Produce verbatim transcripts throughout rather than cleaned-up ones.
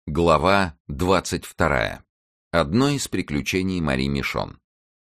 Глава двадцать вторая. Одно из приключений Мари Мишон.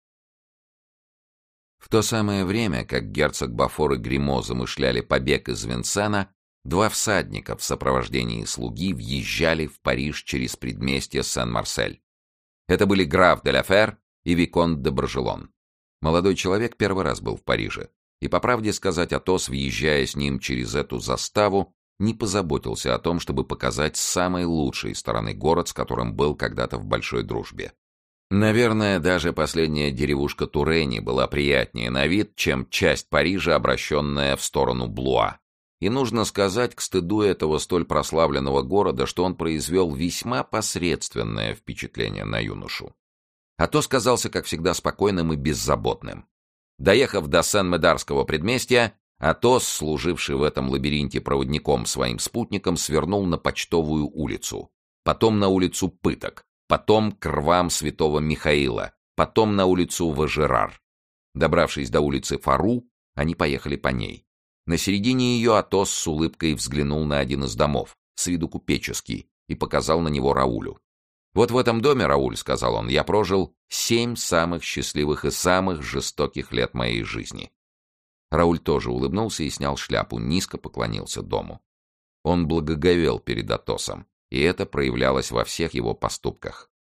В то самое время, как герцог Бафор и Гримо замышляли побег из Винсена, два всадника в сопровождении слуги въезжали в Париж через предместье Сен-Марсель. Это были граф де ла Фер и виконт де Брожелон. Молодой человек первый раз был в Париже, и, по правде сказать, Атос, въезжая с ним через эту заставу, не позаботился о том, чтобы показать с самой лучшей стороны город, с которым был когда-то в большой дружбе. Наверное, даже последняя деревушка Турени была приятнее на вид, чем часть Парижа, обращенная в сторону Блуа. И нужно сказать, к стыду этого столь прославленного города, что он произвел весьма посредственное впечатление на юношу. Атос казался, как всегда, спокойным и беззаботным. Доехав до Сен-Медарского предместья, Атос, служивший в этом лабиринте проводником своим спутникам, свернул на Почтовую улицу, потом на улицу Пыток, потом к рвам Святого Михаила, потом на улицу Важерар. Добравшись до улицы Фару, они поехали по ней. На середине ее Атос с улыбкой взглянул на один из домов, с виду купеческий, и показал на него Раулю. «Вот в этом доме, Рауль, — сказал он, — я прожил семь самых счастливых и самых жестоких лет моей жизни». Рауль тоже улыбнулся и снял шляпу, низко поклонился дому. Он благоговел перед Атосом, и это проявлялось во всех его поступках.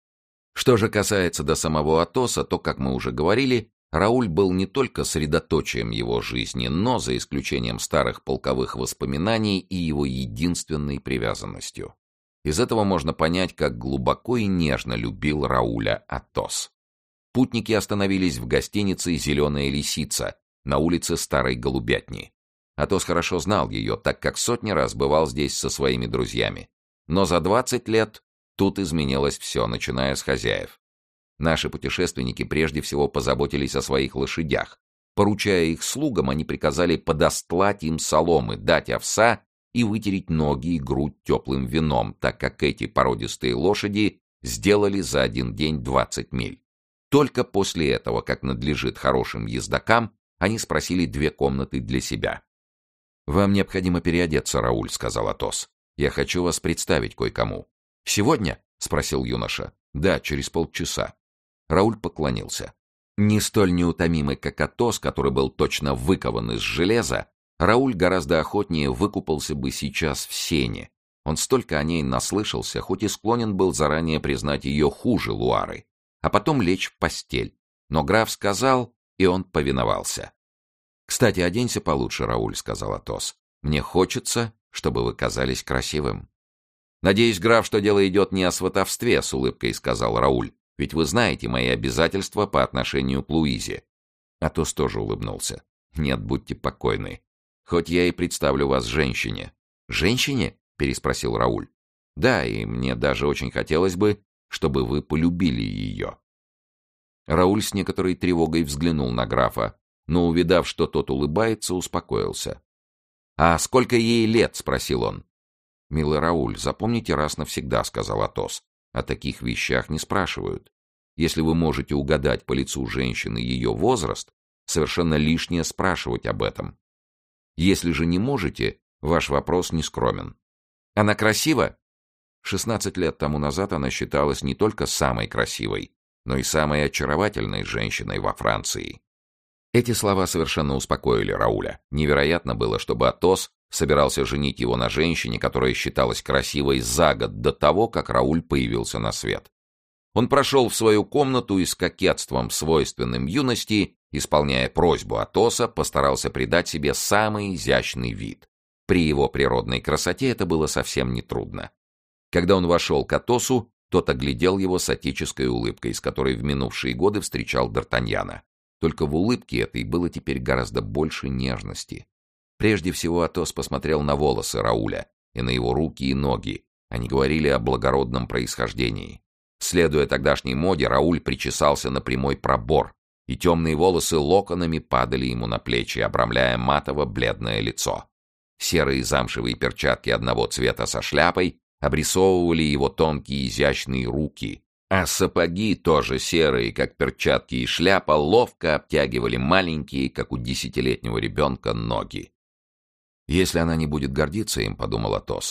Что же касается до самого Атоса, то, как мы уже говорили, Рауль был не только средоточием его жизни, но, за исключением старых полковых воспоминаний, и его единственной привязанностью. Из этого можно понять, как глубоко и нежно любил Рауля Атос. Путники остановились в гостинице «Зеленая лисица» на улице Старой Голубятни. Атос хорошо знал ее, так как сотни раз бывал здесь со своими друзьями. Но за двадцать лет тут изменилось все, начиная с хозяев. Наши путешественники прежде всего позаботились о своих лошадях. Поручая их слугам, они приказали подостлать им соломы, дать овса и вытереть ноги и грудь теплым вином, так как эти породистые лошади сделали за один день двадцать миль. Только после этого, как надлежит хорошим ездокам, они спросили две комнаты для себя. «Вам необходимо переодеться, Рауль», — сказал Атос. «Я хочу вас представить кое-кому». «Сегодня?» — спросил юноша. «Да, через полчаса». Рауль поклонился. Не столь неутомимый, как Атос, который был точно выкован из железа, Рауль гораздо охотнее выкупался бы сейчас в сене. Он столько о ней наслышался, хоть и склонен был заранее признать ее хуже Луары, а потом лечь в постель. Но граф сказал, и он повиновался. «Кстати, оденься получше, Рауль», — сказал Атос. «Мне хочется, чтобы вы казались красивым». «Надеюсь, граф, что дело идет не о сватовстве», — с улыбкой сказал Рауль. «Ведь вы знаете мои обязательства по отношению к Луизе». Атос тоже улыбнулся. «Нет, будьте покойны. Хоть я и представлю вас женщине». «Женщине?» — переспросил Рауль. «Да, и мне даже очень хотелось бы, чтобы вы полюбили ее». Рауль с некоторой тревогой взглянул на графа, но, увидав, что тот улыбается, успокоился. «А сколько ей лет?» — спросил он. «Милый Рауль, запомните раз навсегда», — сказал Атос. «О таких вещах не спрашивают. Если вы можете угадать по лицу женщины ее возраст, совершенно лишнее спрашивать об этом. Если же не можете, ваш вопрос не скромен». «Она красива?» Шестнадцать лет тому назад она считалась не только самой красивой, но и самой очаровательной женщиной во Франции. Эти слова совершенно успокоили Рауля. Невероятно было, чтобы Атос собирался женить его на женщине, которая считалась красивой за год до того, как Рауль появился на свет. Он прошел в свою комнату и с кокетством, свойственным юности, исполняя просьбу Атоса, постарался придать себе самый изящный вид. При его природной красоте это было совсем нетрудно. Когда он вошел к Атосу, тот оглядел его с отеческой улыбкой, с которой в минувшие годы встречал Д'Артаньяна. Только в улыбке этой было теперь гораздо больше нежности. Прежде всего Атос посмотрел на волосы Рауля и на его руки и ноги. Они говорили о благородном происхождении. Следуя тогдашней моде, Рауль причесался на прямой пробор, и темные волосы локонами падали ему на плечи, обрамляя матово-бледное лицо. Серые замшевые перчатки одного цвета со шляпой обрисовывали его тонкие изящные руки, а сапоги, тоже серые, как перчатки и шляпа, ловко обтягивали маленькие, как у десятилетнего ребенка, ноги. «Если она не будет гордиться им, — подумал Атос,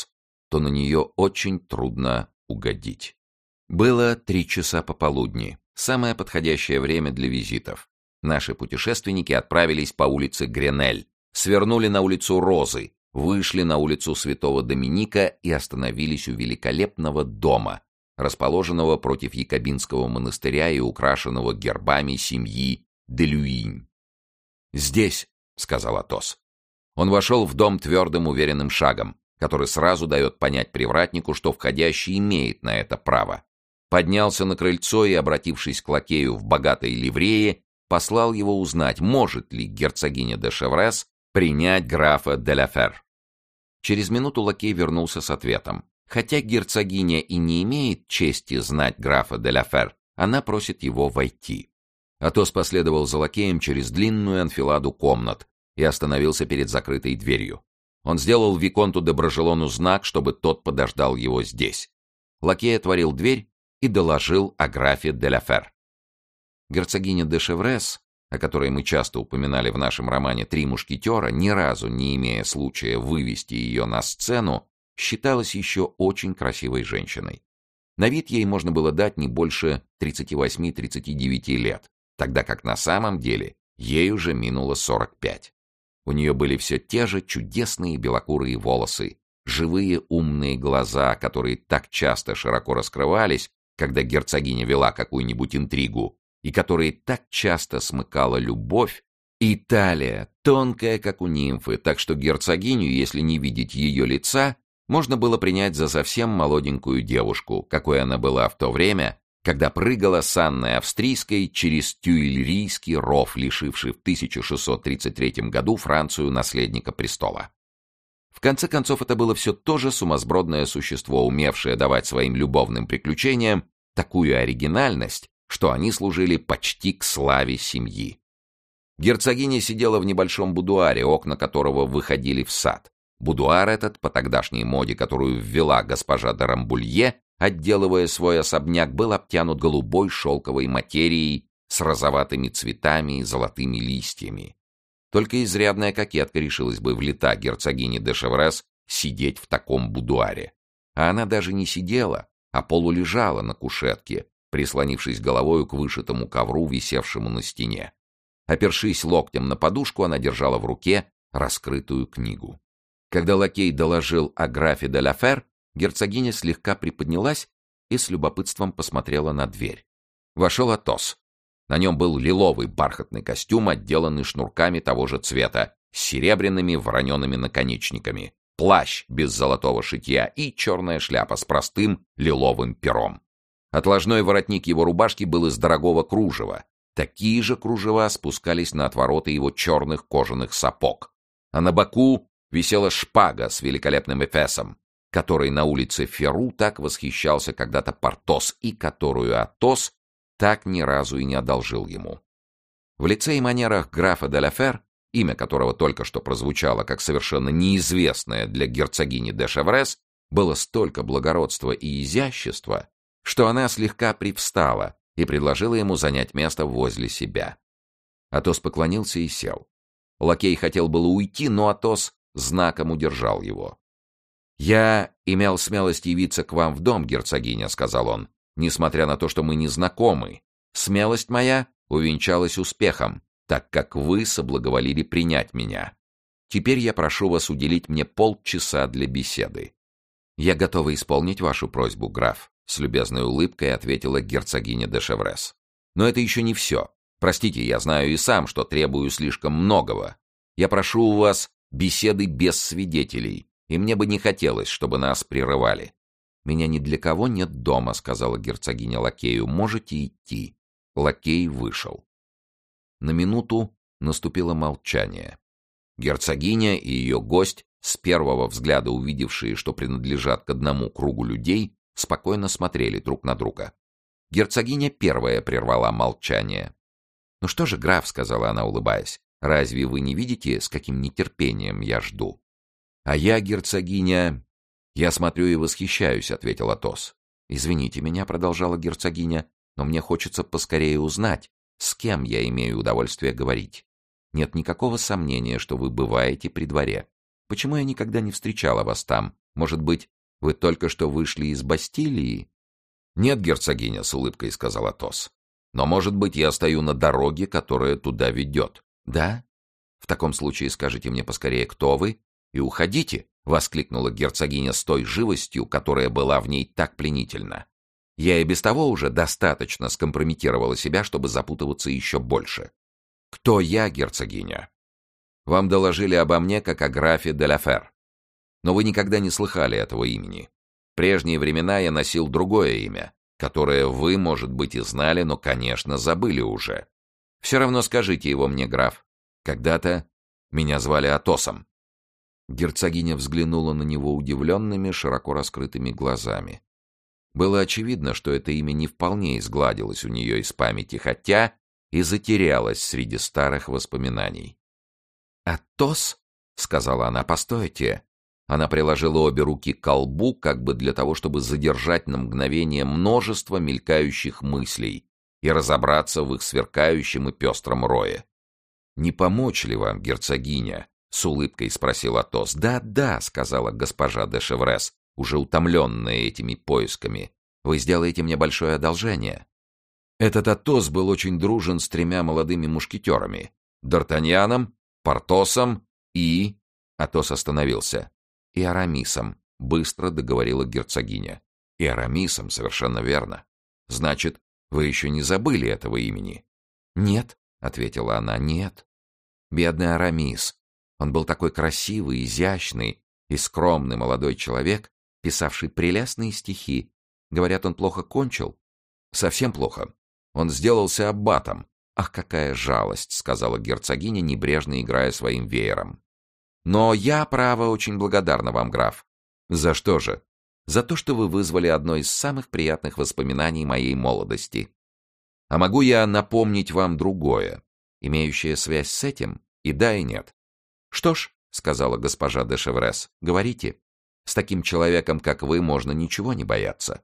то на нее очень трудно угодить. Было три часа пополудни, самое подходящее время для визитов. Наши путешественники отправились по улице Гренель, свернули на улицу Розы, вышли на улицу Святого Доминика и остановились у великолепного дома, расположенного против Якобинского монастыря и украшенного гербами семьи де Люинь. «Здесь», — сказал Атос. Он вошел в дом твердым уверенным шагом, который сразу дает понять привратнику, что входящий имеет на это право. Поднялся на крыльцо и, обратившись к лакею в богатой ливрее, послал его узнать, может ли герцогиня де Шеврес принять графа де ла Фер. Через минуту лакей вернулся с ответом. Хотя герцогиня и не имеет чести знать графа де ла Фер, она просит его войти. Атос последовал за лакеем через длинную анфиладу комнат и остановился перед закрытой дверью. Он сделал виконту де Брожелону знак, чтобы тот подождал его здесь. Лакей отворил дверь и доложил о графе де ла Фер. Герцогиня де Шеврес, о которой мы часто упоминали в нашем романе «Три мушкетера», ни разу не имея случая вывести ее на сцену, считалась еще очень красивой женщиной. На вид ей можно было дать не больше тридцати восьми — тридцати девяти лет, тогда как на самом деле ей уже минуло сорок пять. У нее были все те же чудесные белокурые волосы, живые умные глаза, которые так часто широко раскрывались, когда герцогиня вела какую-нибудь интригу, и которые так часто смыкала любовь, и талия, тонкая, как у нимфы, так что герцогиню, если не видеть ее лица, можно было принять за совсем молоденькую девушку, какой она была в то время, когда прыгала с Анной Австрийской через Тюильрийский ров, лишивший в тысяча шестьсот тридцать третьем году Францию наследника престола. В конце концов, это было все то же сумасбродное существо, умевшее давать своим любовным приключениям такую оригинальность, что они служили почти к славе семьи. Герцогиня сидела в небольшом будуаре, окна которого выходили в сад. Будуар этот, по тогдашней моде, которую ввела госпожа де Рамбулье, отделывая свой особняк, был обтянут голубой шелковой материей с розоватыми цветами и золотыми листьями. Только изрядная кокетка решилась бы в лета герцогини де Шеврес сидеть в таком будуаре. А она даже не сидела, а полулежала на кушетке, прислонившись головою к вышитому ковру, висевшему на стене. Опершись локтем на подушку, она держала в руке раскрытую книгу. Когда лакей доложил о графе де ла Фер, герцогиня слегка приподнялась и с любопытством посмотрела на дверь. Вошел Атос. На нем был лиловый бархатный костюм, отделанный шнурками того же цвета, с серебряными воронеными наконечниками, плащ без золотого шитья и черная шляпа с простым лиловым пером. Отложной воротник его рубашки был из дорогого кружева. Такие же кружева спускались на отвороты его черных кожаных сапог. А на боку висела шпага с великолепным эфесом, которой на улице Феру так восхищался когда-то Портос и которую Атос так ни разу и не одолжил ему. В лице и манерах графа де ла Фер, имя которого только что прозвучало как совершенно неизвестное для герцогини де Шеврес, было столько благородства и изящества, что она слегка привстала и предложила ему занять место возле себя. Атос поклонился и сел. Лакей хотел было уйти, но Атос знаком удержал его. «Я имел смелость явиться к вам в дом, герцогиня», — сказал он, «несмотря на то, что мы не знакомы. Смелость моя увенчалась успехом, так как вы соблаговолили принять меня. Теперь я прошу вас уделить мне полчаса для беседы». «Я готова исполнить вашу просьбу, граф», — с любезной улыбкой ответила герцогиня де Шеврес. «Но это еще не все. Простите, я знаю и сам, что требую слишком многого. Я прошу у вас беседы без свидетелей, и мне бы не хотелось, чтобы нас прерывали». «Меня ни для кого нет дома», — сказала герцогиня лакею. «Можете идти». Лакей вышел. На минуту наступило молчание. Герцогиня и ее гость, с первого взгляда увидевшие, что принадлежат к одному кругу людей, спокойно смотрели друг на друга. Герцогиня первая прервала молчание. «Ну что же, граф», — сказала она, улыбаясь, — «разве вы не видите, с каким нетерпением я жду?» «А я, герцогиня, я смотрю и восхищаюсь», — ответил Атос. «Извините меня», — продолжала герцогиня, — «но мне хочется поскорее узнать, с кем я имею удовольствие говорить. Нет никакого сомнения, что вы бываете при дворе. Почему я никогда не встречала вас там? Может быть, Вы только что вышли из Бастилии?» «Нет, герцогиня», — с улыбкой сказал Атос. «Но, может быть, я стою на дороге, которая туда ведет». «Да? В таком случае скажите мне поскорее, кто вы, и уходите», — воскликнула герцогиня с той живостью, которая была в ней так пленительна. «Я и без того уже достаточно скомпрометировала себя, чтобы запутываться еще больше». «Кто я, герцогиня?» «Вам доложили обо мне, как о графе де ла Фер. Но вы никогда не слыхали этого имени. В прежние времена я носил другое имя, которое вы, может быть, и знали, но, конечно, забыли уже. Все равно скажите его мне, граф. Когда-то меня звали Атосом». Герцогиня взглянула на него удивленными, широко раскрытыми глазами. Было очевидно, что это имя не вполне изгладилось у нее из памяти, хотя и затерялось среди старых воспоминаний. «Атос?» — сказала она. «Постойте». Она приложила обе руки к колбу, как бы для того, чтобы задержать на мгновение множество мелькающих мыслей и разобраться в их сверкающем и пестром рое. «Не помочь ли вам, герцогиня?» — с улыбкой спросил Атос. «Да, да», — сказала госпожа де Шеврес, уже утомленная этими поисками. «Вы сделаете мне большое одолжение». Этот Атос был очень дружен с тремя молодыми мушкетерами — Д'Артаньяном, Портосом и... Атос остановился. «И Арамисом», — быстро договорила герцогиня. «И Арамисом, совершенно верно. Значит, вы еще не забыли этого имени?» «Нет», — ответила она, — «нет». Бедный Арамис. Он был такой красивый, изящный и скромный молодой человек, писавший прелестные стихи. Говорят, он плохо кончил? Совсем плохо. Он сделался аббатом. «Ах, какая жалость», — сказала герцогиня, небрежно играя своим веером. «Но я, право, очень благодарна вам, граф». «За что же?» «За то, что вы вызвали одно из самых приятных воспоминаний моей молодости». «А могу я напомнить вам другое, имеющее связь с этим? И да, и нет». «Что ж», — сказала госпожа де Шеврес, — «говорите. С таким человеком, как вы, можно ничего не бояться».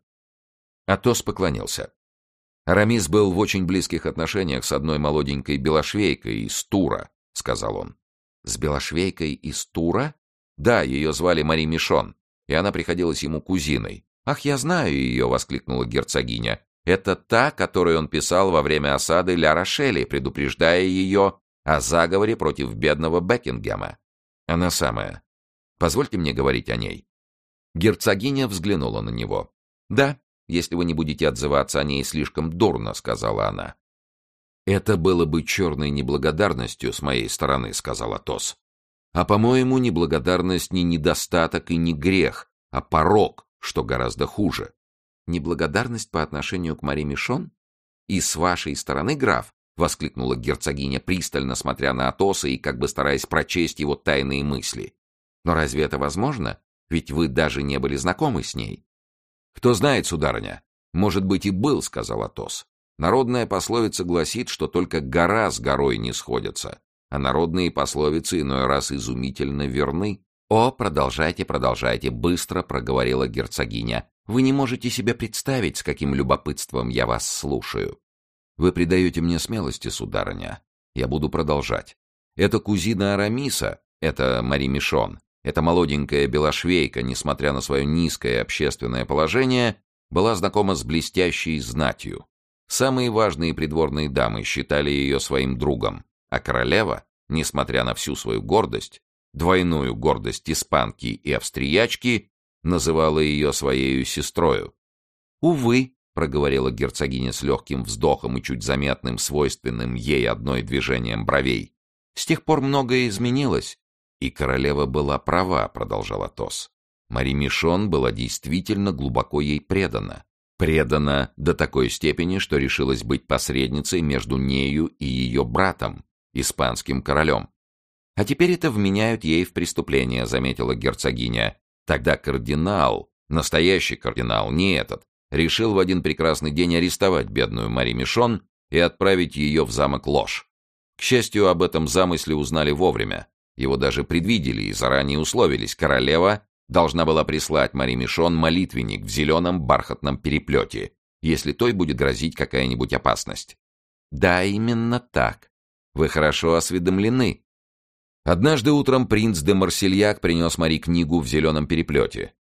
Атос поклонился. «Арамис был в очень близких отношениях с одной молоденькой белошвейкой из Тура», — сказал он. «С белошвейкой из Тура?» «Да, ее звали Мари Мишон, и она приходилась ему кузиной». «Ах, я знаю ее!» — воскликнула герцогиня. «Это та, которую он писал во время осады Ля-Рошели, предупреждая ее о заговоре против бедного Бекингема». «Она самая. Позвольте мне говорить о ней». Герцогиня взглянула на него. «Да, если вы не будете отзываться о ней слишком дурно», — сказала она. «Это было бы черной неблагодарностью с моей стороны», — сказал Атос. «А, по-моему, неблагодарность не недостаток и не грех, а порок, что гораздо хуже». «Неблагодарность по отношению к Мари Мишон? И с вашей стороны, граф?» — воскликнула герцогиня, пристально смотря на Атоса и как бы стараясь прочесть его тайные мысли. «Но разве это возможно? Ведь вы даже не были знакомы с ней». «Кто знает, сударыня, может быть, и был», — сказал Атос. «Народная пословица гласит, что только гора с горой не сходятся, а народные пословицы иной раз изумительно верны». «О, продолжайте, продолжайте», — быстро проговорила герцогиня. «Вы не можете себе представить, с каким любопытством я вас слушаю». «Вы придаете мне смелости, сударыня. Я буду продолжать. Это кузина Арамиса, это Мари Мишон, эта молоденькая белошвейка, несмотря на свое низкое общественное положение, была знакома с блестящей знатью. Самые важные придворные дамы считали ее своим другом, а королева, несмотря на всю свою гордость, двойную гордость испанки и австриячки, называла ее своею сестрою. «Увы», — проговорила герцогиня с легким вздохом и чуть заметным, свойственным ей одной движением бровей, «с тех пор многое изменилось». «И королева была права», — продолжал Атос. «Мари Мишон была действительно глубоко ей предана. Предана до такой степени, что решилась быть посредницей между нею и ее братом, испанским королем. А теперь это вменяют ей в преступление», — заметила герцогиня. «Тогда кардинал, настоящий кардинал, не этот, решил в один прекрасный день арестовать бедную Мари Мишон и отправить ее в замок Ложь. К счастью, об этом замысле узнали вовремя. Его даже предвидели и заранее условились. Королева должна была прислать Мари Мишон молитвенник в зеленом бархатном переплете, если той будет грозить какая-нибудь опасность». «Да, именно так. Вы хорошо осведомлены». Однажды утром принц де Марсельяк принес Мари книгу в зеленом переплете.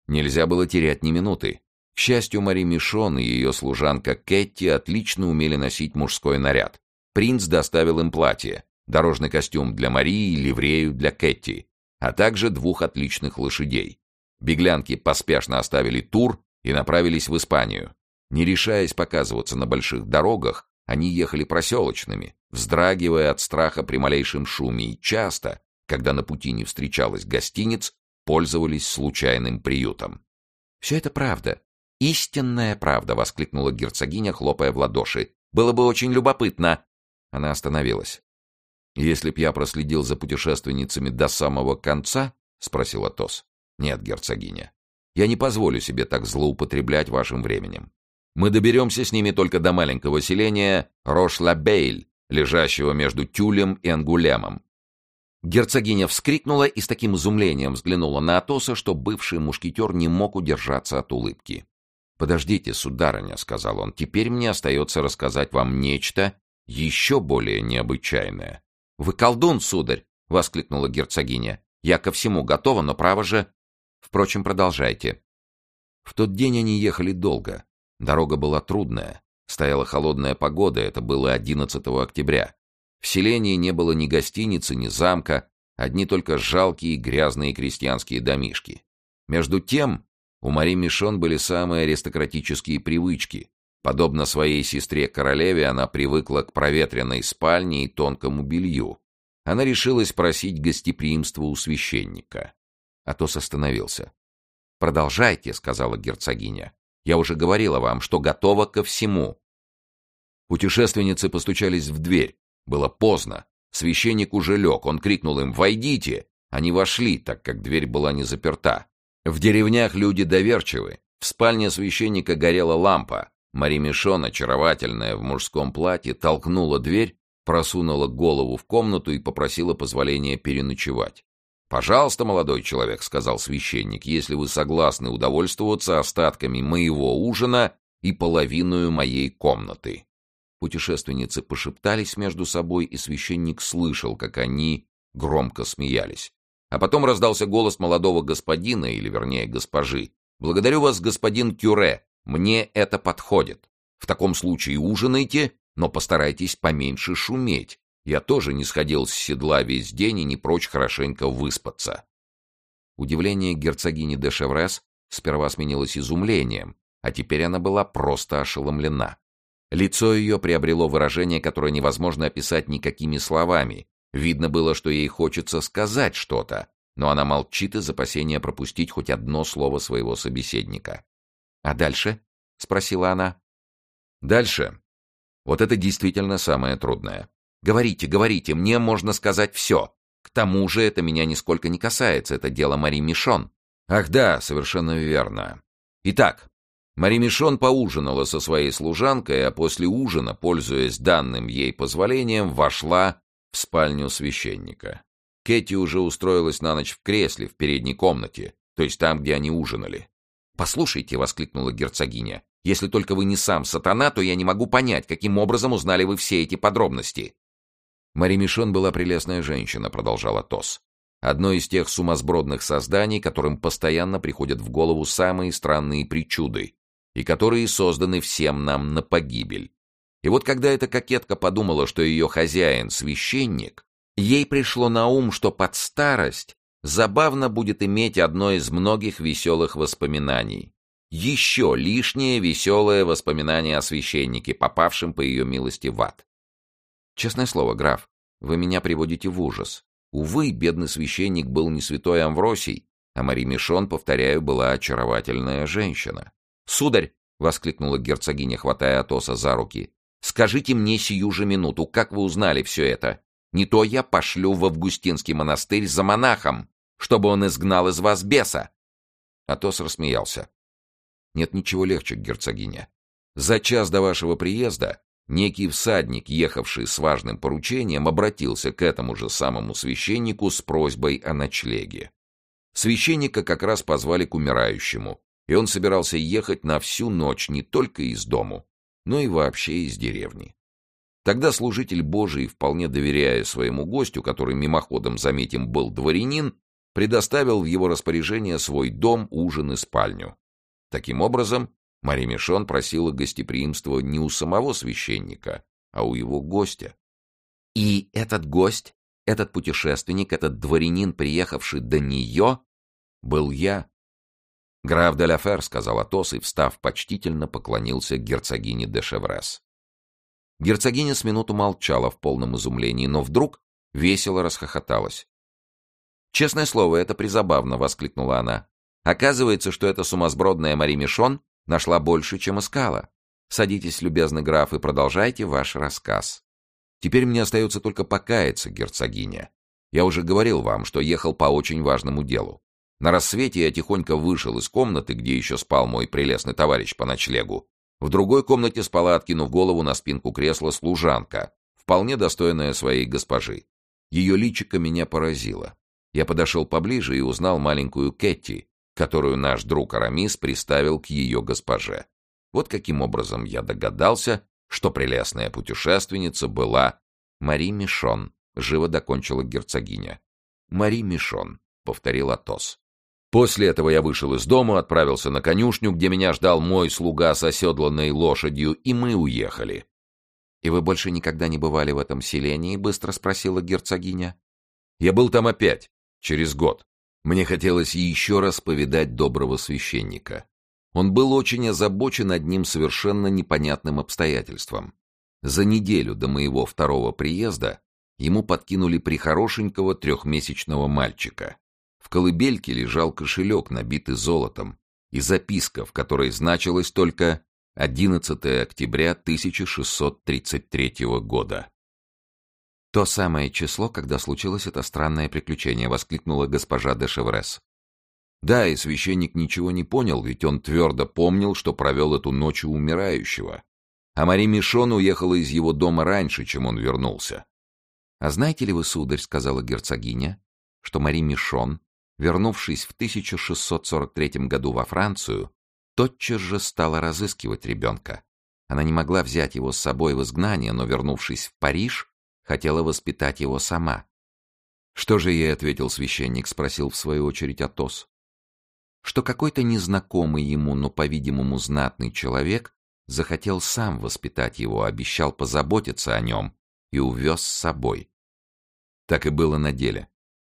Нельзя было терять ни минуты. К счастью, Мари Мишон и ее служанка Кэтти отлично умели носить мужской наряд. Принц доставил им платье, дорожный костюм для Марии и ливрею для Кэтти, а также двух отличных лошадей. Беглянки поспешно оставили Тур и направились в Испанию. Не решаясь показываться на больших дорогах, они ехали проселочными, вздрагивая от страха при малейшем шуме и часто, когда на пути не встречалось гостиниц, пользовались случайным приютом. «Все это правда. Истинная правда!» — воскликнула герцогиня, хлопая в ладоши. «Было бы очень любопытно!» Она остановилась. «Если б я проследил за путешественницами до самого конца?» — спросил Атос. «Нет, герцогиня, я не позволю себе так злоупотреблять вашим временем. Мы доберемся с ними только до маленького селения Рош-Ла-Бейль, лежащего между Тюлем и Ангулемом». Герцогиня вскрикнула и с таким изумлением взглянула на Атоса, что бывший мушкетер не мог удержаться от улыбки. «Подождите, сударыня», — сказал он, — «теперь мне остается рассказать вам нечто еще более необычайное». «Вы колдун, сударь!» — воскликнула герцогиня. «Я ко всему готова, но право же...» Впрочем, продолжайте. В тот день они ехали долго. Дорога была трудная. Стояла холодная погода, это было одиннадцатого октября. В селении не было ни гостиницы, ни замка, одни только жалкие грязные крестьянские домишки. Между тем, у Мари Мишон были самые аристократические привычки. Подобно своей сестре-королеве, она привыкла к проветренной спальне и тонкому белью. Она решилась просить гостеприимства у священника. Атос остановился. «Продолжайте», — сказала герцогиня. «Я уже говорила вам, что готова ко всему». Путешественницы постучались в дверь. Было поздно. Священник уже лег. Он крикнул им «Войдите!». Они вошли, так как дверь была не заперта. В деревнях люди доверчивы. В спальне священника горела лампа. Мари Мишон, очаровательная в мужском платье, толкнула дверь, просунула голову в комнату и попросила позволения переночевать. «Пожалуйста, молодой человек», — сказал священник, — «если вы согласны удовольствоваться остатками моего ужина и половиной моей комнаты». Путешественницы пошептались между собой, и священник слышал, как они громко смеялись. А потом раздался голос молодого господина, или вернее госпожи. «Благодарю вас, господин Кюре, мне это подходит. В таком случае ужинайте, но постарайтесь поменьше шуметь. Я тоже не сходил с седла весь день и не прочь хорошенько выспаться». Удивление герцогини де Шеврес сперва сменилось изумлением, а теперь она была просто ошеломлена. Лицо ее приобрело выражение, которое невозможно описать никакими словами. Видно было, что ей хочется сказать что-то, но она молчит из опасения пропустить хоть одно слово своего собеседника. «А дальше?» — спросила она. «Дальше. Вот это действительно самое трудное. Говорите, говорите, мне можно сказать все. К тому же это меня нисколько не касается, это дело Мари Мишон». «Ах да, совершенно верно. Итак, Мари Мишон поужинала со своей служанкой, а после ужина, пользуясь данным ей позволением, вошла в спальню священника. Кэти уже устроилась на ночь в кресле в передней комнате, то есть там, где они ужинали. «Послушайте», — воскликнула герцогиня, — «если только вы не сам сатана, то я не могу понять, каким образом узнали вы все эти подробности». «Мари Мишон была прелестная женщина», — продолжал Атос. «Одно из тех сумасбродных созданий, которым постоянно приходят в голову самые странные причуды, и которые созданы всем нам на погибель. И вот когда эта кокетка подумала, что ее хозяин — священник, ей пришло на ум, что под старость забавно будет иметь одно из многих веселых воспоминаний. Еще лишнее веселое воспоминание о священнике, попавшем по ее милости в ад. Честное слово, граф, вы меня приводите в ужас. Увы, бедный священник был не святой Амвросий, а Мари Мишон, повторяю, была очаровательная женщина». «Сударь!» — воскликнула герцогиня, хватая Атоса за руки. «Скажите мне сию же минуту, как вы узнали все это? Не то я пошлю в Августинский монастырь за монахом, чтобы он изгнал из вас беса!» Атос рассмеялся. «Нет ничего легче, герцогиня. За час до вашего приезда некий всадник, ехавший с важным поручением, обратился к этому же самому священнику с просьбой о ночлеге. Священника как раз позвали к умирающему, и он собирался ехать на всю ночь не только из дому, но и вообще из деревни. Тогда служитель Божий, вполне доверяя своему гостю, который мимоходом, заметим, был дворянин, предоставил в его распоряжение свой дом, ужин и спальню. Таким образом, Мари Мишон просила гостеприимства не у самого священника, а у его гостя. И этот гость, этот путешественник, этот дворянин, приехавший до нее, был я. «Граф де ла Фер», — сказал Атос, и, встав, почтительно поклонился герцогине де Шеврес. Герцогиня с минуту молчала в полном изумлении, но вдруг весело расхохоталась. «Честное слово, это призабавно», — воскликнула она. «Оказывается, что эта сумасбродная Мари Мишон нашла больше, чем искала. Садитесь, любезный граф, и продолжайте ваш рассказ». «Теперь мне остается только покаяться, герцогиня. Я уже говорил вам, что ехал по очень важному делу. На рассвете я тихонько вышел из комнаты, где еще спал мой прелестный товарищ по ночлегу. В другой комнате спала, откинув голову на спинку кресла, служанка, вполне достойная своей госпожи. Ее личико меня поразило. Я подошел поближе и узнал маленькую Кэти, которую наш друг Арамис приставил к ее госпоже. Вот каким образом я догадался, что прелестная путешественница была Мари Мишон, живо докончила герцогиня. Мари Мишон, повторил Атос. После этого я вышел из дома, отправился на конюшню, где меня ждал мой слуга с оседланной лошадью, и мы уехали. — И вы больше никогда не бывали в этом селении? — быстро спросила герцогиня. — Я был там опять, через год. Мне хотелось еще раз повидать доброго священника. Он был очень озабочен одним совершенно непонятным обстоятельством. За неделю до моего второго приезда ему подкинули прихорошенького трехмесячного мальчика. В колыбельке лежал кошелек, набитый золотом, и записка, в которой значилось только одиннадцатое октября тысяча шестьсот тридцать третьего года. «То самое число, когда случилось это странное приключение», — воскликнула госпожа де Шеврес. Да, и священник ничего не понял, ведь он твердо помнил, что провел эту ночь у умирающего. А Мари Мишон уехала из его дома раньше, чем он вернулся. «А знаете ли вы, сударь, — сказала герцогиня, — что Мари Мишон, вернувшись в тысяча шестьсот сорок третьем году во Францию, тотчас же стала разыскивать ребенка. Она не могла взять его с собой в изгнание, но, вернувшись в Париж, хотела воспитать его сама». «Что же ей ответил священник?» — спросил в свою очередь Атос. «Что какой-то незнакомый ему, но, по-видимому, знатный человек захотел сам воспитать его, обещал позаботиться о нем и увез с собой». Так и было на деле.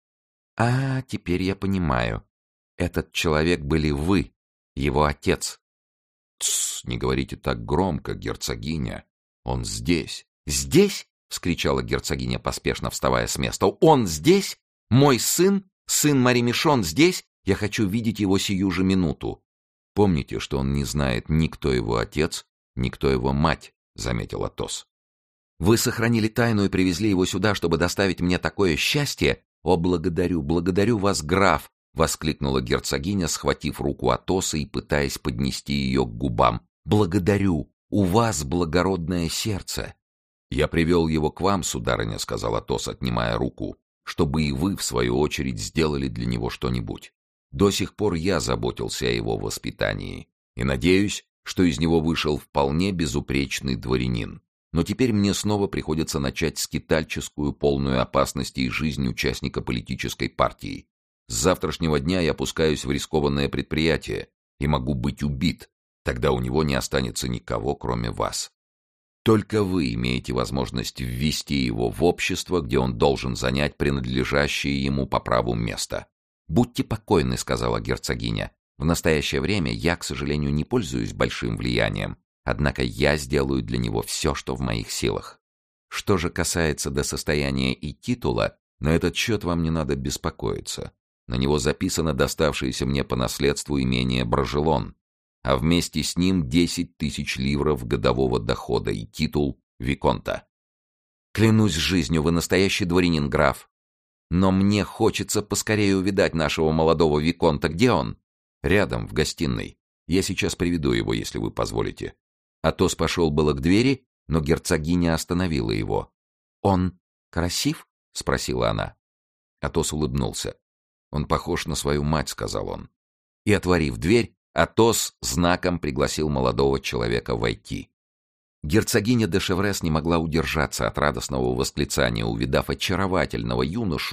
«А, теперь я понимаю. Этот человек были вы, его отец». «Тссс, не говорите так громко, герцогиня. Он здесь». «Здесь?» — вскричала герцогиня, поспешно вставая с места. «Он здесь? Мой сын? Сын Мари Мишон здесь? Я хочу видеть его сию же минуту». «Помните, что он не знает ни кто его отец, ни кто его мать», — заметил Атос. «Вы сохранили тайну и привезли его сюда, чтобы доставить мне такое счастье? О, благодарю, благодарю вас, граф!» — воскликнула герцогиня, схватив руку Атоса и пытаясь поднести ее к губам. «Благодарю! У вас благородное сердце!» «Я привел его к вам, сударыня», — сказал Атос, отнимая руку, «чтобы и вы, в свою очередь, сделали для него что-нибудь. До сих пор я заботился о его воспитании, и надеюсь, что из него вышел вполне безупречный дворянин. Но теперь мне снова приходится начать скитальческую, полную опасностей жизнь участника политической партии. С завтрашнего дня я пускаюсь в рискованное предприятие и могу быть убит, тогда у него не останется никого, кроме вас. Только вы имеете возможность ввести его в общество, где он должен занять принадлежащее ему по праву место». «Будьте покойны», — сказала герцогиня. «В настоящее время я, к сожалению, не пользуюсь большим влиянием, однако я сделаю для него все, что в моих силах. Что же касается до состояния и титула, на этот счет вам не надо беспокоиться. На него записано доставшееся мне по наследству имение Брожелон, а вместе с ним десять тысяч ливров годового дохода и титул виконта». «Клянусь жизнью, вы настоящий дворянин, граф. Но мне хочется поскорее увидать нашего молодого виконта. Где он?» «Рядом, в гостиной. Я сейчас приведу его, если вы позволите». Атос пошел было к двери, но герцогиня остановила его. «Он красив?» — спросила она. Атос улыбнулся. «Он похож на свою мать», — сказал он. И, отворив дверь, Атос знаком пригласил молодого человека войти. Герцогиня де Шеврес не могла удержаться от радостного восклицания, увидав очаровательного юношу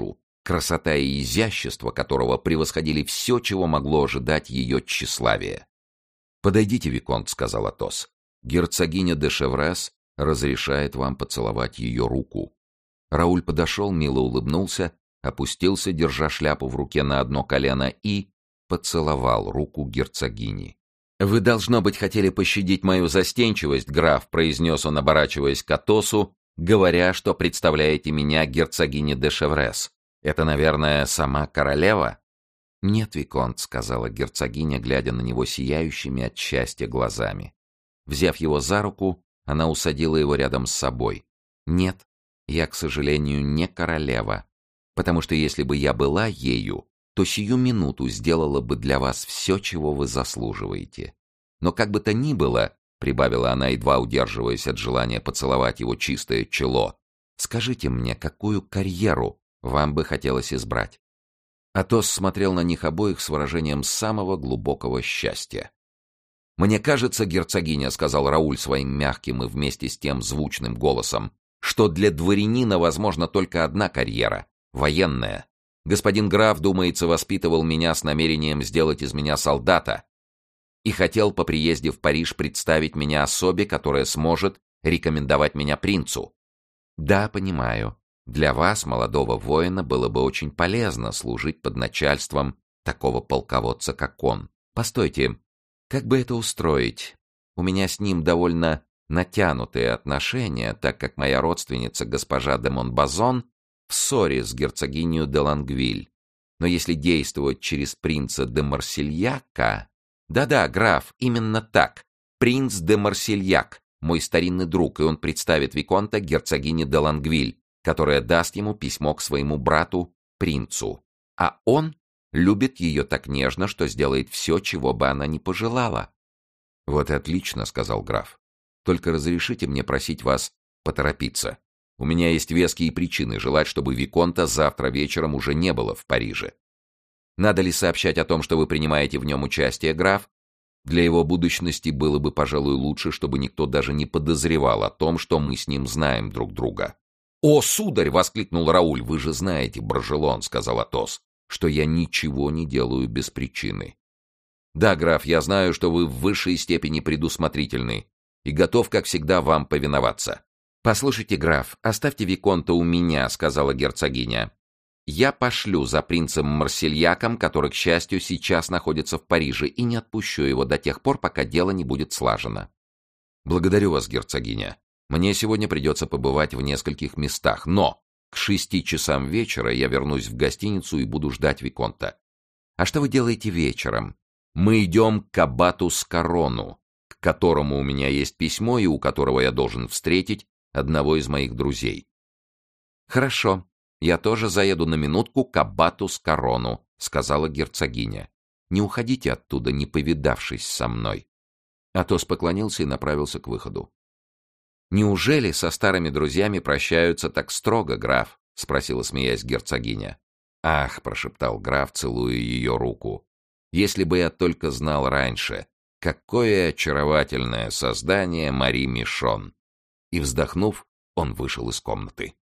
красота и изящество которого превосходили все, чего могло ожидать ее тщеславие. «Подойдите, виконт», — сказал Атос. «Герцогиня де Шеврес разрешает вам поцеловать ее руку». Рауль подошел, мило улыбнулся, опустился, держа шляпу в руке на одно колено, и поцеловал руку герцогини. «Вы, должно быть, хотели пощадить мою застенчивость, граф», — произнес он, оборачиваясь к Атосу, говоря, что представляете меня герцогине де Шеврес. «Это, наверное, сама королева?» «Нет, виконт», — сказала герцогиня, глядя на него сияющими от счастья глазами. Взяв его за руку, она усадила его рядом с собой. «Нет, я, к сожалению, не королева, потому что если бы я была ею, то сию минуту сделала бы для вас все, чего вы заслуживаете. Но как бы то ни было, — прибавила она, едва удерживаясь от желания поцеловать его чистое чело, — скажите мне, какую карьеру вам бы хотелось избрать?» Атос смотрел на них обоих с выражением самого глубокого счастья. «Мне кажется, герцогиня, — сказал Рауль своим мягким и вместе с тем звучным голосом, — что для дворянина возможна только одна карьера — военная. Господин граф, думается, воспитывал меня с намерением сделать из меня солдата и хотел по приезде в Париж представить меня особе, которая сможет рекомендовать меня принцу. Да, понимаю. Для вас, молодого воина, было бы очень полезно служить под начальством такого полководца, как он. Постойте, как бы это устроить? У меня с ним довольно натянутые отношения, так как моя родственница, госпожа де Монбазон, в ссоре с герцогинью де Лангвиль. Но если действовать через принца де Марсельяка... Да-да, граф, именно так. Принц де Марсельяк, мой старинный друг, и он представит виконта герцогине де Лангвиль, которая даст ему письмо к своему брату, принцу. А он любит ее так нежно, что сделает все, чего бы она ни пожелала. «Вот и отлично», — сказал граф. «Только разрешите мне просить вас поторопиться. У меня есть веские причины желать, чтобы виконта завтра вечером уже не было в Париже. Надо ли сообщать о том, что вы принимаете в нем участие, граф? Для его будущности было бы, пожалуй, лучше, чтобы никто даже не подозревал о том, что мы с ним знаем друг друга». «О, сударь!» — воскликнул Рауль. «Вы же знаете, Брожелон, — сказал Атос, — что я ничего не делаю без причины». «Да, граф, я знаю, что вы в высшей степени предусмотрительны и готов, как всегда, вам повиноваться». «Послушайте, граф, оставьте виконта у меня, — сказала герцогиня. Я пошлю за принцем Марсельяком, который, к счастью, сейчас находится в Париже, и не отпущу его до тех пор, пока дело не будет слажено». «Благодарю вас, герцогиня. Мне сегодня придется побывать в нескольких местах, но к шести часам вечера я вернусь в гостиницу и буду ждать виконта». «А что вы делаете вечером?» «Мы идем к аббату Скарону, к которому у меня есть письмо и у которого я должен встретить одного из моих друзей». «Хорошо, я тоже заеду на минутку к аббату Скарону», — сказала герцогиня. «Не уходите оттуда, не повидавшись со мной». Атос поклонился и направился к выходу. «Неужели со старыми друзьями прощаются так строго, граф?» — спросила, смеясь, герцогиня. «Ах», — прошептал граф, целуя ее руку, — «если бы я только знал раньше, какое очаровательное создание Мари Мишон!» И, вздохнув, он вышел из комнаты.